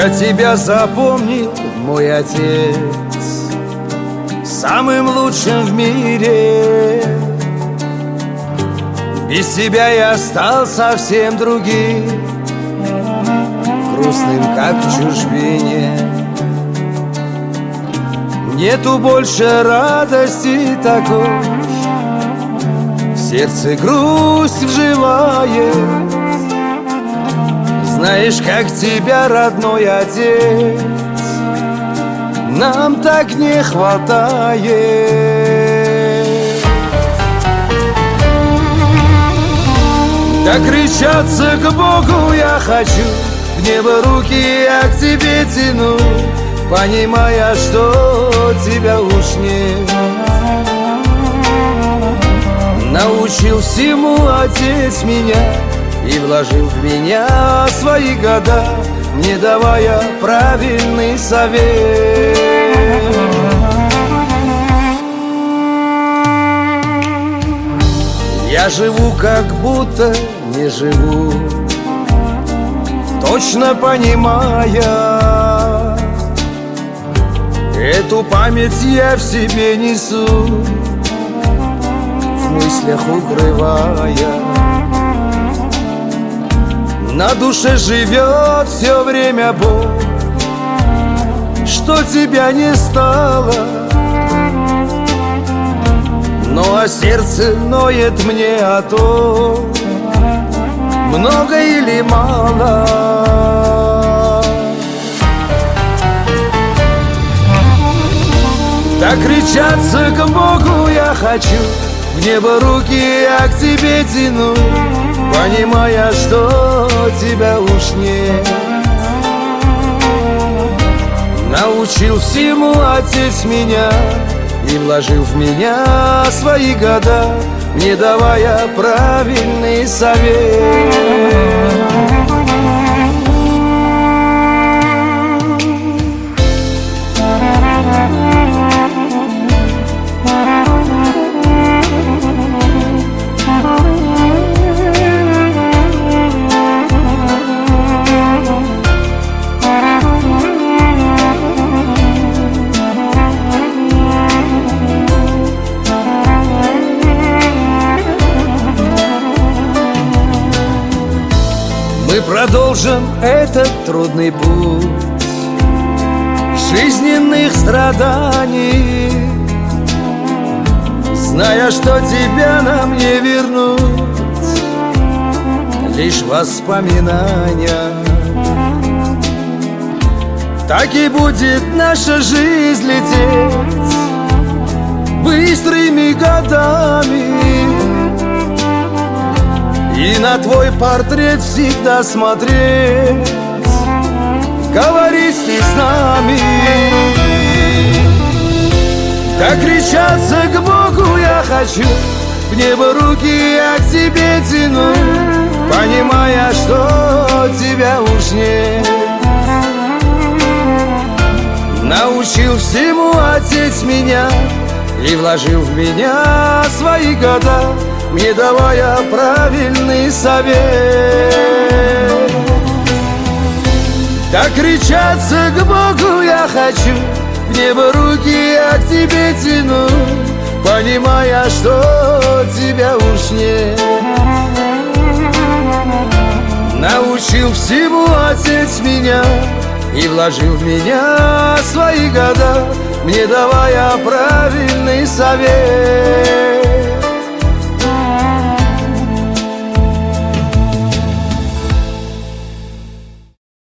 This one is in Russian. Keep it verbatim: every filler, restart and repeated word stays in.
Я тебя запомнил, мой отец, самым лучшим в мире. Без тебя я стал совсем другим, грустным, как в чужбине. Нету больше радости такой, в сердце грусть вживает. Знаешь, как тебя, родной отец, нам так не хватает. Докричаться к Богу я хочу, в небо руки я к тебе тяну, понимая, что тебя уж нет. Научил всему отец меня и вложил в меня свои года, не давая правильный совет. Я живу, как будто не живу, точно понимая, эту память я в себе несу, в мыслях укрывая. На душе живет все время боль, что тебя не стало, ну а сердце ноет мне о том, много или мало. Докричаться к Богу я хочу, в небо руки я к тебе тяну, понимая, что тебя уж нет. Научил всему отец меня и вложил в меня свои года, не давая правильный совет. Мы продолжим этот трудный путь жизненных страданий, зная, что тебя нам не вернуть, лишь воспоминания. Так и будет наша жизнь лететь быстрыми годами, и на твой портрет всегда смотреть, говорить ты с нами. Докричаться к Богу я хочу, в небо руки я к тебе тяну, понимая, что тебя уж нет. Научил всему отец меня и вложил в меня свои года, не давая правильный совет. Докричаться к Богу я хочу, в небо руки я к тебе тяну, понимая, что тебя уж нет. Научил всему отец меня и вложил в меня свои года, не давая правильный совет.